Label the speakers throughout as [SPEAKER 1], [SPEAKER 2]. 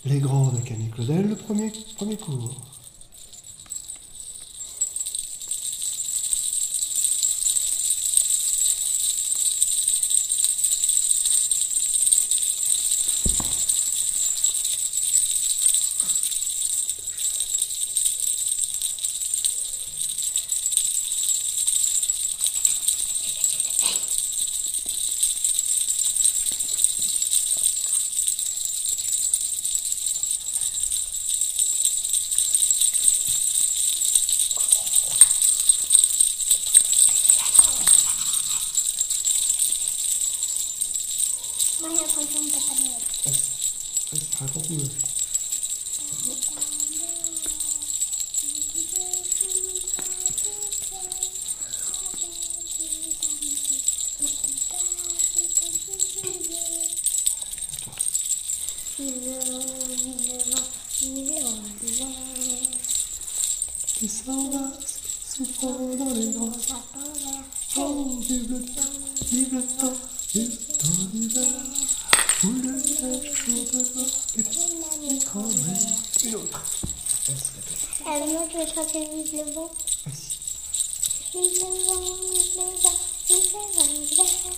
[SPEAKER 1] Les grands de Camille Claudel, le premier cours.
[SPEAKER 2] Moi, raconte-moi Papa Noël.
[SPEAKER 1] Vas-y, raconte-nous. Qui s'en va, souffrant dans les grands. Oh, vive le temps, vive le temps, vive le temps d'hiver. Où le neige chantera et les grands-mères. Une autre.
[SPEAKER 2] Alors, moi, je vais chanter Vive le vent.
[SPEAKER 1] Vas-y.
[SPEAKER 2] Vive le vent, vive le vent, vive le vent d'hiver.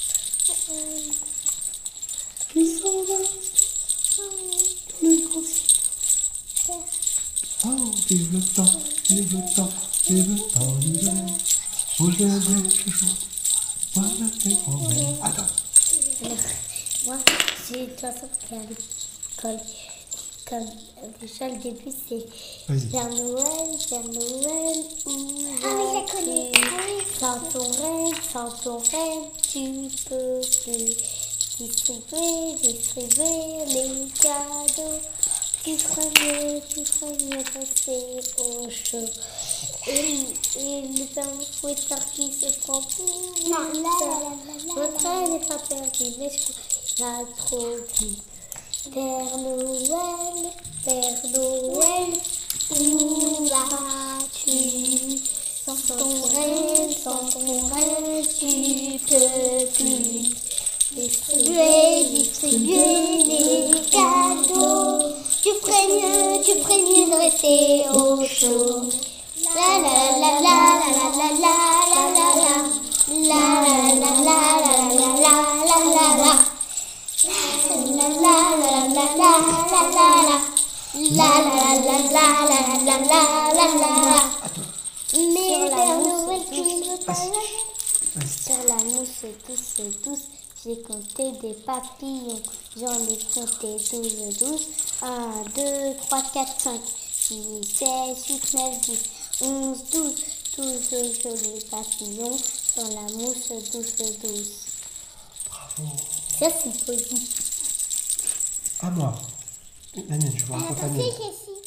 [SPEAKER 1] Qui s'en va dans les grands cieux. Oh, vive le temps, vive le temps, vive le temps d'hiver. Où le neige chante, voilà les grands-mères. Attends.
[SPEAKER 2] Moi, j'ai une chanson qui a comme déjà le début, c'est
[SPEAKER 1] Vas-y.
[SPEAKER 2] Père Noël, où
[SPEAKER 3] Ah oui, je la connais.
[SPEAKER 2] Sans ton règne, tu peux plus distribuer les cadeaux. Tu ferais mieux rester au chaud. Et le Père Noël qui se prend pour votre rêve n'est pas perdu, mais il a trop dit. Père Noël, où vas-tu? Sans ton rêve, tu peux plus distribuer les cadeaux. Tu ferais mieux de rester au chaud. La la la la la la la la la la la la la la la la la la. Mais Père Noël qui ne veut pas sur la mousse douce, j'ai compté des papillons. J'en ai compté 12. 1, 2, 3, 4, 5, 6, 7, 8, 9, 10, 11, 12. 12 jolis papillons sur la mousse douce.
[SPEAKER 1] Bravo.
[SPEAKER 2] Ça, c'est poésie.
[SPEAKER 1] À moi. La mienne, je vous raconte la mienne.
[SPEAKER 3] Jessie.